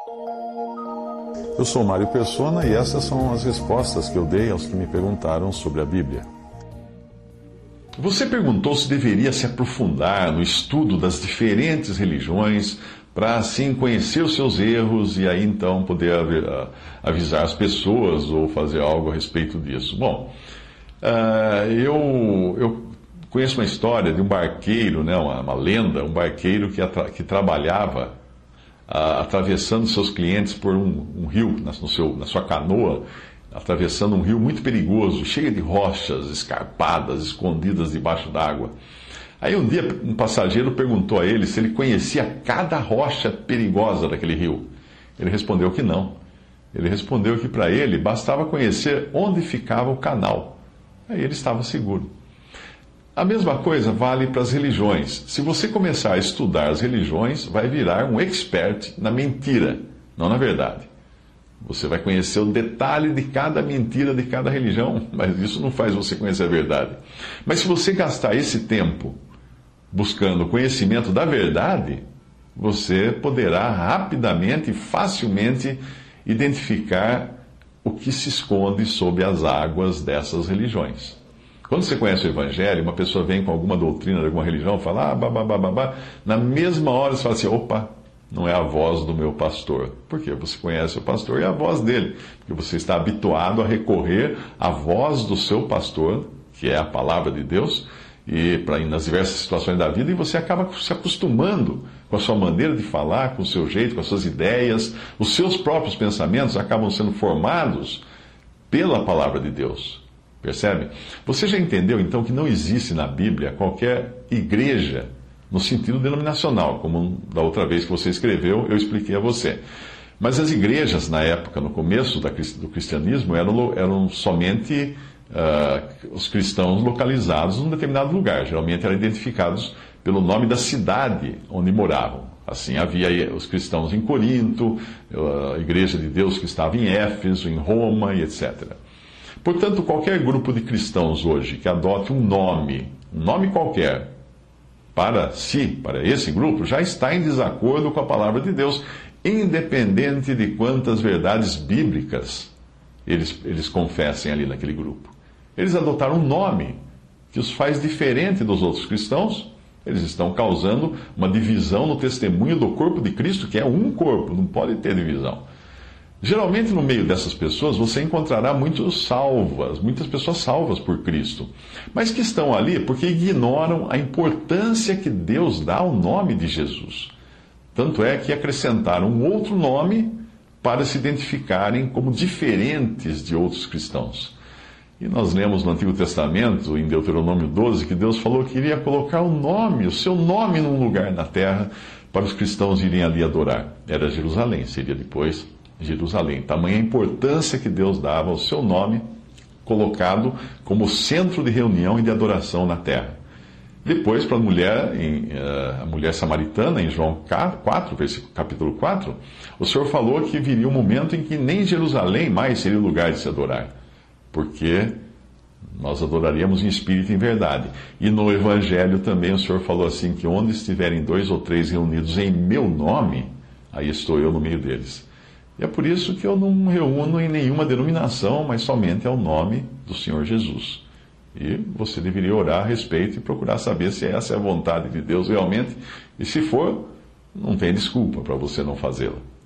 Eu sou Mário Persona e essas são as respostas que eu dei aos que me perguntaram sobre a Bíblia. Você perguntou se deveria se aprofundar no estudo das diferentes religiões para assim conhecer os seus erros e aí então poder avisar as pessoas ou fazer algo a respeito disso. Bom, eu conheço uma história de um barqueiro, né, uma lenda, um barqueiro que trabalhava atravessando seus clientes por um rio, na sua canoa, atravessando um rio muito perigoso, cheio de rochas escarpadas, escondidas debaixo d'água. Aí um dia um passageiro perguntou a ele se ele conhecia cada rocha perigosa daquele rio. Ele respondeu que não. Ele respondeu que para ele bastava conhecer onde ficava o canal. Aí ele estava seguro. A mesma coisa vale para as religiões. Se você começar a estudar as religiões, vai virar um expert na mentira, não na verdade. Você vai conhecer o detalhe de cada mentira de cada religião, mas isso não faz você conhecer a verdade. Mas se você gastar esse tempo buscando o conhecimento da verdade, você poderá rapidamente e facilmente identificar o que se esconde sob as águas dessas religiões. Quando você conhece o Evangelho, uma pessoa vem com alguma doutrina de alguma religião, fala, na mesma hora você fala assim, opa, não é a voz do meu pastor. Por quê? Você conhece o pastor e a voz dele. Porque você está habituado a recorrer à voz do seu pastor, que é a palavra de Deus, e nas diversas situações da vida, e você acaba se acostumando com a sua maneira de falar, com o seu jeito, com as suas ideias. Os seus próprios pensamentos acabam sendo formados pela palavra de Deus. Percebe? Você já entendeu, então, que não existe na Bíblia qualquer igreja no sentido denominacional, como da outra vez que você escreveu, eu expliquei a você. Mas as igrejas, na época, no começo do cristianismo, eram somente os cristãos localizados num determinado lugar. Geralmente eram identificados pelo nome da cidade onde moravam. Assim, havia os cristãos em Corinto, a igreja de Deus que estava em Éfeso, em Roma e etc. Portanto, qualquer grupo de cristãos hoje que adote um nome qualquer, para esse grupo, já está em desacordo com a palavra de Deus, independente de quantas verdades bíblicas eles confessem ali naquele grupo. Eles adotaram um nome que os faz diferente dos outros cristãos. Eles estão causando uma divisão no testemunho do corpo de Cristo, que é um corpo, não pode ter divisão. Geralmente, no meio dessas pessoas, você encontrará muitas pessoas salvas por Cristo, mas que estão ali porque ignoram a importância que Deus dá ao nome de Jesus. Tanto é que acrescentaram um outro nome para se identificarem como diferentes de outros cristãos. E nós lemos no Antigo Testamento, em Deuteronômio 12, que Deus falou que iria colocar o seu nome num lugar na terra para os cristãos irem ali adorar. Era Jerusalém, seria depois Jerusalém. Tamanha a importância que Deus dava ao seu nome, colocado como centro de reunião e de adoração na terra. Depois, para a mulher samaritana, em João 4, capítulo 4, o Senhor falou que viria um momento em que nem Jerusalém mais seria o lugar de se adorar, porque nós adoraríamos em espírito e em verdade. E no Evangelho também o Senhor falou assim, que onde estiverem 2 ou 3 reunidos em meu nome, aí estou eu no meio deles. E é por isso que eu não me reúno em nenhuma denominação, mas somente ao nome do Senhor Jesus. E você deveria orar a respeito e procurar saber se essa é a vontade de Deus realmente. E se for, não tem desculpa para você não fazê-la.